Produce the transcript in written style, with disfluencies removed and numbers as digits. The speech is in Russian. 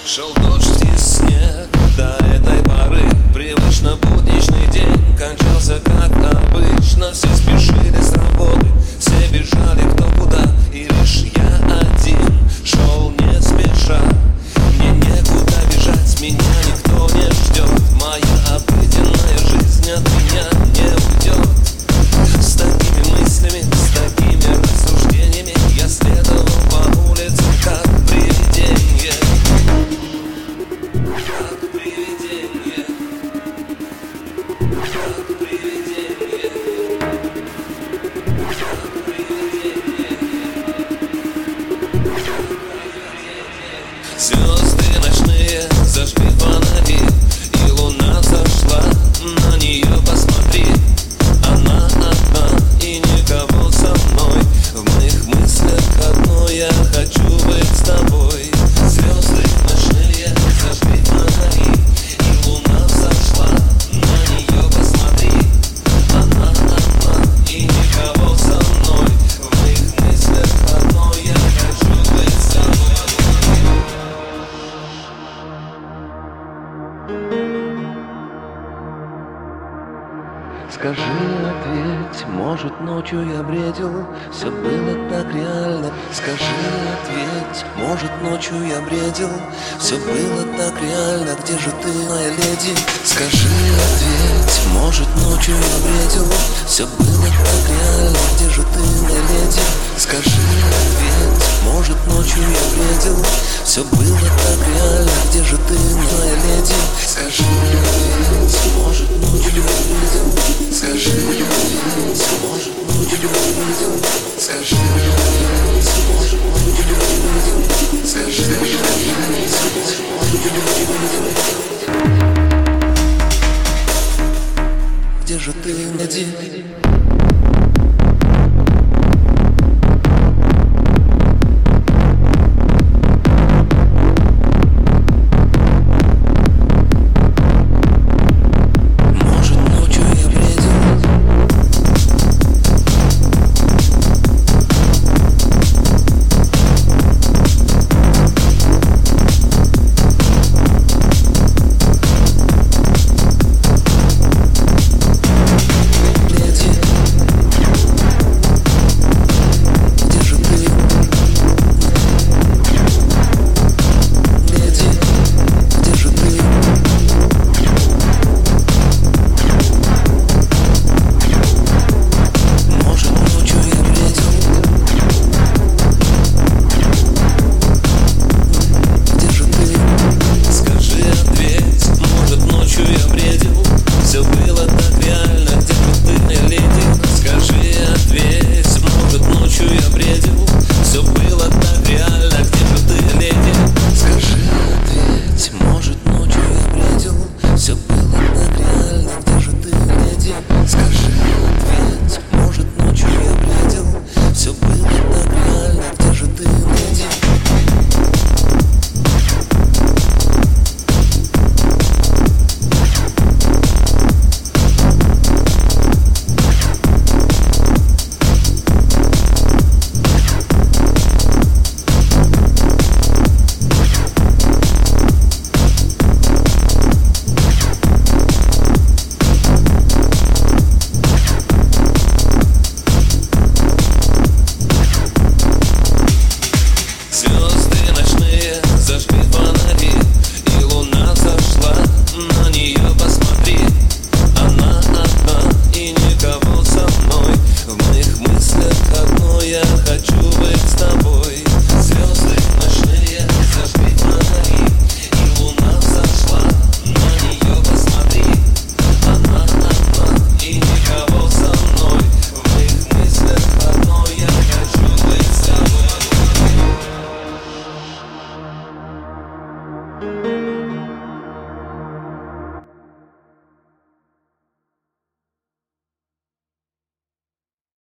Шел дождь и снег до этой поры. Привычно будничный день кончался как обычно. Все спешили с работы, все бежали кто куда. И лишь я один шел не спеша. Мне некуда бежать, меня никто не ждет. Моя обыденная жизнь от меня не уйдет. С такими мыслями, с такими рассуждениями я следовал по улице как привидение. Как привидение. Как привидение. Как привидение. Звезды ночные зажгли фонари, и луна взошла, на нее посмотри. Она одна и никого со мной. В моих мыслях одно: я хочу быть с тобой. Звезды ночные зажгли фонари, и луна взошла, на нее посмотри. Она одна и никого со мной. В моих мыслях одно: я хочу быть с тобой. Скажи, ответь, может, ночью я бредил, все было так реально. Скажи, ответь, может, ночью я бредил, все было так реально. Где же ты, моя леди? Скажи, ответь, может, ночью я бредил, все было так реально. Где же ты, моя леди? Скажи, ответь, может, ночью я бредил, все было так реально. Где же ты, моя леди? Скажи, ответь, может, ночью я бредил. Скажи, ответь, может, ночью я бредил. Скажи, ответь, может, ночью я бредил. Скажи, ответь, может, ночью я бредил. Где же ты, леди? Звезды ночные зажгли фонари.